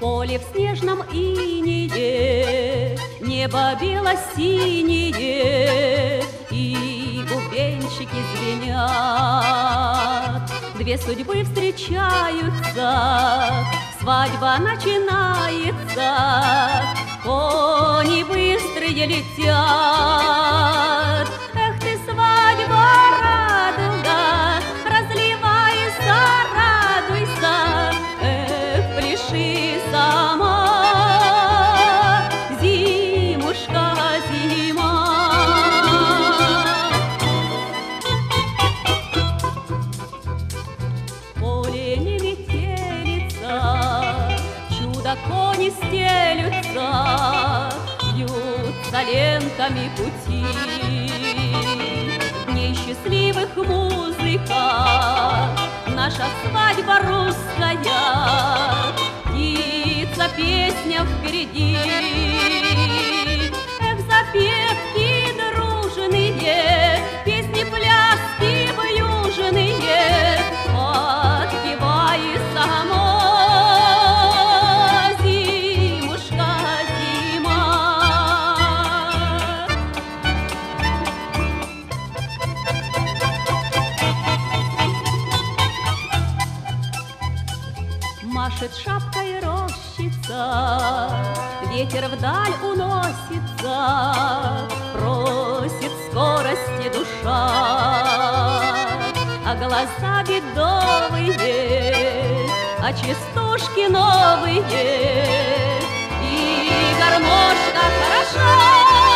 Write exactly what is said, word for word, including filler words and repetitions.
Поле в снежном инее, небо бело-синее, и бубенчики звенят. Две судьбы встречаются, свадьба начинается, кони быстрые летят. Эх ты, свадьба, радуга, разливайся, радуйся, эх, пляши сама, зимушка, зима. Поле не метелится, чудо кони стелются, вьются лентами пути. Дней счастливых музыка, наша свадьба русская, птица песня впереди. Эх, запевки дружные, песни, пляски вьюжные, отпевай сама, зимушка, зима. Машет шапкой рощица, ветер вдаль уносится, просит скорости душа, а глаза бедовые, а частушки новые, и гармошка хороша.